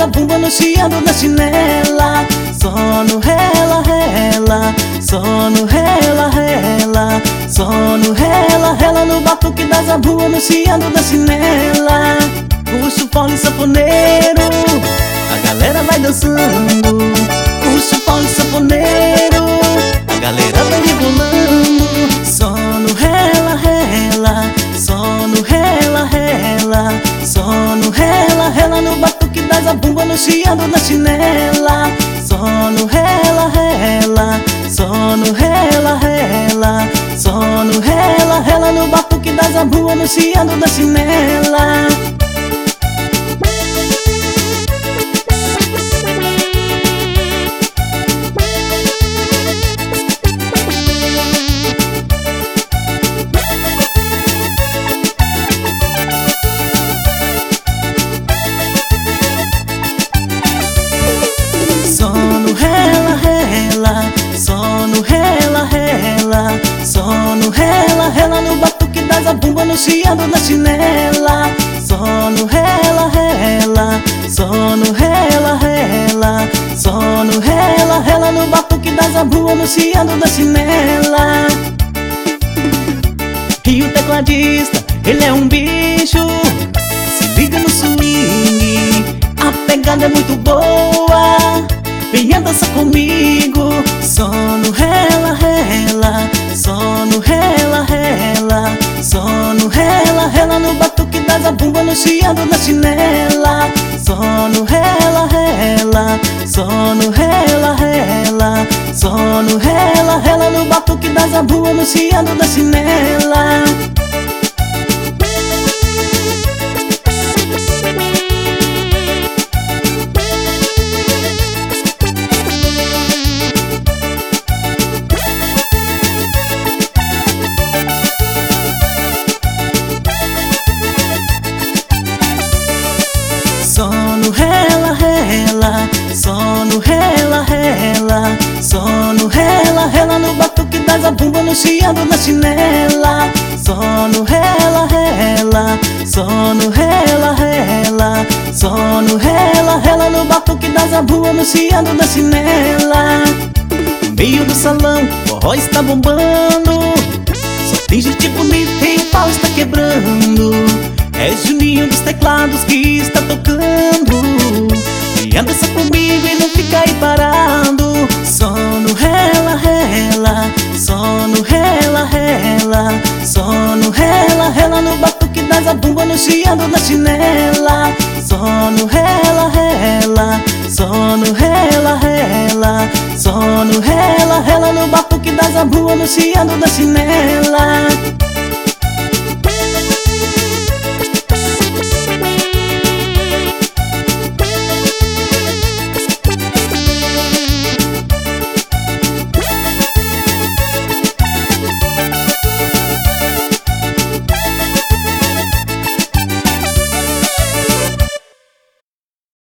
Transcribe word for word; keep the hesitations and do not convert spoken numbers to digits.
zabumba no chiando da chinela. Só no rela, rela, só no rela, rela, só no rela, rela no batuque da zabumba no chiando da chinela. Puxa o fole sanfoneiro, a galera vai dançando. Puxa o fole sanfoneiro, a galera vai rebolando. Só no rela, rela, só no rela, rela, só no rela, rela no batuque da zabumba no chiando da chinela. Só no rela, rela, só no rela, rela, só no rela, rela no batuque da zabumba no chiando da chinela. Só no rela, rela, só no rela, rela, só no rela, rela no batuque da zabumba no chiando da chinela. Só no rela, rela, só no rela, rela, só no rela, rela no batuque da zabumba no chiando da chinela. E o tecladista, ele é um bicho, se liga no swing, a pegada é muito boa. Venha dançar comigo. Só no rela, rela, só no rela, rela, só no rela, rela no batuque da zabumba no chiando da chinela. Só no rela, rela, só no rela, rela, só no rela, rela no batuque da zabumba no chiando da chinela. Só no rela, rela, só no rela, rela, só no rela, rela no batuque da zabumba no chiando da chinela. Só no rela, rela, só no rela, rela, só no rela, rela no batuque da zabumba no chiando da chinela. No meio do salão, o forró está bombando, só tem gente bonita e o pau está quebrando. É Juninho dos teclados que está tocando. E dança comigo e não fica aí parado. Só no rela, rela, só no rela, rela, só no rela, rela no batuque da zabumba no chiando da chinela. Só no rela, rela, só no rela, rela, só no rela, rela no batuque da zabumba no chiando da chinela.